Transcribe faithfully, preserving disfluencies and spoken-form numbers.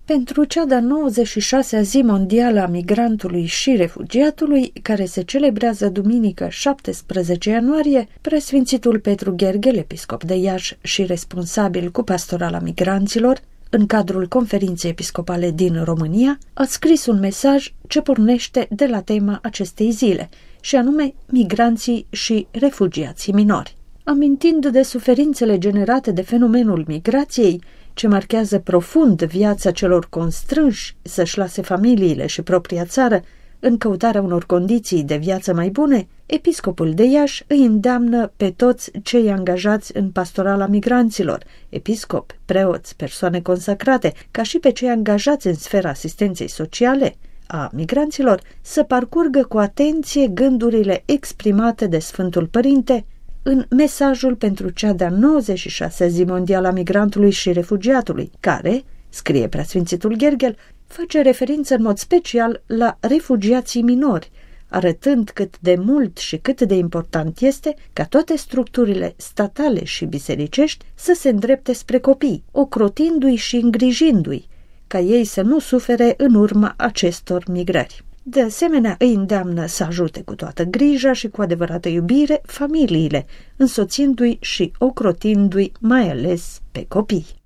pentru cea de-a nouăzeci și șasea zi mondială a migrantului și refugiatului, care se celebrează duminică șaptesprezece ianuarie, preasfințitul Petru Gherghel, episcop de Iași și responsabil cu pastorala migranților, în cadrul conferinței episcopale din România, a scris un mesaj ce pornește de la tema acestei zile, și anume migranții și refugiații minori. Amintind de suferințele generate de fenomenul migrației, ce marchează profund viața celor constrânși să-și lase familiile și propria țară în căutarea unor condiții de viață mai bune, episcopul de Iași îi îndeamnă pe toți cei angajați în pastorala migranților, episcopi, preoți, persoane consacrate, ca și pe cei angajați în sfera asistenței sociale a migranților, să parcurgă cu atenție gândurile exprimate de Sfântul Părinte în mesajul pentru cea de-a nouăzeci și șasea zi mondială a migrantului și refugiatului, care, scrie preasfințitul Gherghel, face referință în mod special la refugiații minori, arătând cât de mult și cât de important este ca toate structurile statale și bisericești să se îndrepte spre copii, ocrotindu-i și îngrijindu-i, ca ei să nu sufere în urma acestor migrări. De asemenea, îi îndeamnă să ajute cu toată grija și cu adevărată iubire familiile, însoțindu-i și ocrotindu-i mai ales pe copii.